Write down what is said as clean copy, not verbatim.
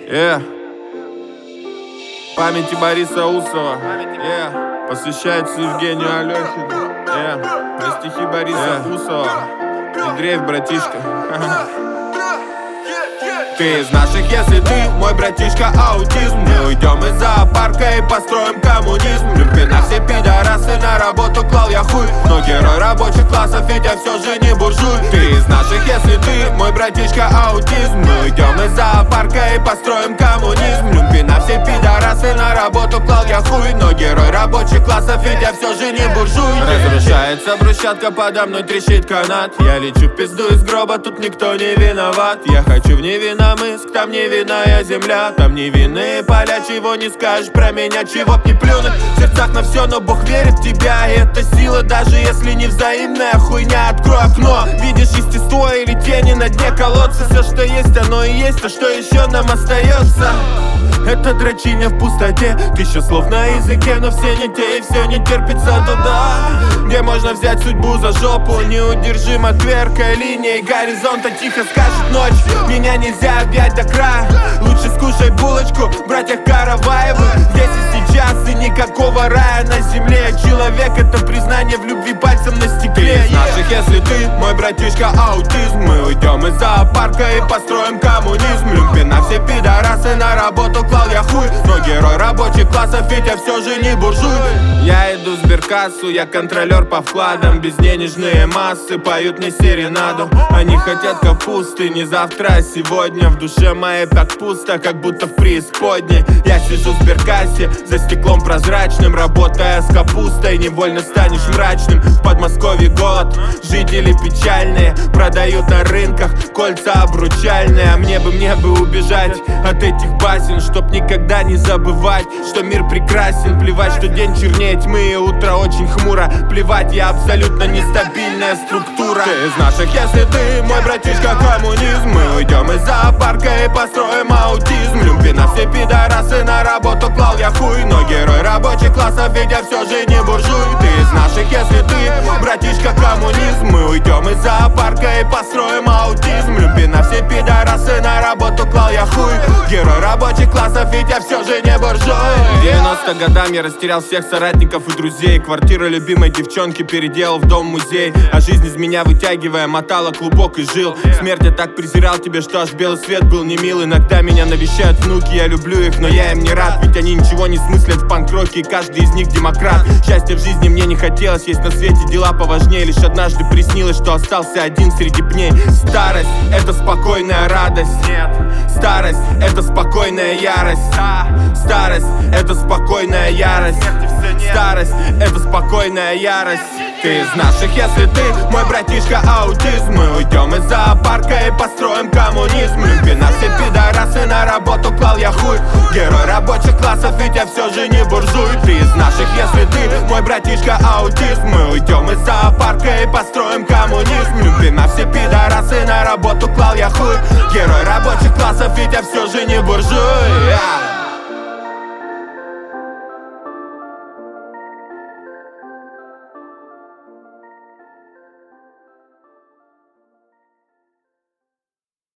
Памяти Бориса Усова. Посвящается Евгению Алехину. На стихи Бориса Усова. И дрейф, братишка. Ты из наших, если ты, мой братишка, аутизм. Мы уйдем из зоопарка и построим коммунизм. Люмпина все пидорасы, на работу клал я хуй. Но герой рабочих классов, ведь я все же не буржуй. Ты из наших, если ты, мой братишка, аутизм. Мы уйдем из зоопарка и построим коммунизм. Люмпина все пидорасы, на работу клал я хуй. Но герой рабочих классов, ведь я все же не буржуй. Разрушается брусчатка, подо мной трещит канат. Я лечу в пизду из гроба, тут никто не виноват. Я хочу в невинном Минск, там невинная земля, там невинные поля. Чего не скажешь про меня, чего б не плюнуть. В сердцах на все, но Бог верит в тебя. И это сила, даже если не взаимная хуйня. Открой окно, видишь естество или тени на дне колодца. Все, что есть, оно и есть, а что еще нам остается? Это дрочильня в пустоте, тысяча слов на языке, но все не те, и все не терпится туда, где можно взять судьбу за жопу. Неудержимо тверкая линия горизонта тихо скажет ночь. Меня нельзя объять до края, лучше скушай булочку, братья Караваевы. Здесь и сейчас, и никакого рая на земле. Человек — это признание в любви пальцем на стекле. Ты из наших, если ты, мой братишка, аутизм. Мы уйдем из зоопарка и построим коммунизм. Люмпина все пидорасы, на работу клал я хуй. Но герой рабочих классов, ведь я все же не буржуй. Я иду в сберкассу, я контролер по вкладам. Безденежные массы поют мне серенаду. Они хотят капусты, не завтра, а сегодня. В душе моей так пусто, как будто в преисподней. Я сижу в сберкассе, за стеклом прозрачным. Работая с капустой, невольно станешь мрачным. В Подмосковье голод, жители печальные. Продают на рынках кольца обручальные. А мне бы убежать от этих басен, чтоб никогда не забывать, что мир прекрасен. Плевать, что день чернее тьмы и утро очень хмуро. Плевать, я абсолютно нестабильная структура. Ты из наших, если ты, мой братишка, коммунизм. Мы уйдем из зоопарка и построим аутизм. Люмпина все пидорасы, на работу клал я хуй. Но герой рабочих классов, ведь я все же не буржуй. Ты из наших, если ты, братишка, коммунизм. Мы уйдем из зоопарка и построим аутизм. Люмпина все пидорасы, на работу клал я хуй. Герой рабочих классов, ведь я все же не буржуй. В 90 годам я растерял всех соратников и друзей. Квартиру любимой девчонки переделал в дом-музей. А жизнь из меня вытягивая мотала клубок и жил. Смерть я так презирал тебе, что аж белый свет был не мил. Иногда меня навещают внуки, я люблю их, но я им не рад. Ведь они ничего не смыслят в панк-роке, и каждый из них демократ. Счастья в жизни мне не хотелось, есть на свете дела поважнее. Лишь однажды приснилось, что остался один среди пней. Старость — это спокойная радость. Нет, старость — это спокойная ярость. Старость — это спокойная ярость. Старость — это спокойная ярость. Ты из наших, если ты, мой братишка, аутизм. Мы уйдем из зоопарка и построим коммунизм. Люмпина все пидорасы, на работу клал я хуй. Герой рабочих классов, ведь я все же не буржуй. Ты из наших, если ты, мой братишка, аутизм. Мы уйдем из зоопарка и построим коммунизм. Люмпина все пидорасы, на работу клал я хуй. Герой рабочих классов, ведь я все же не буржуй.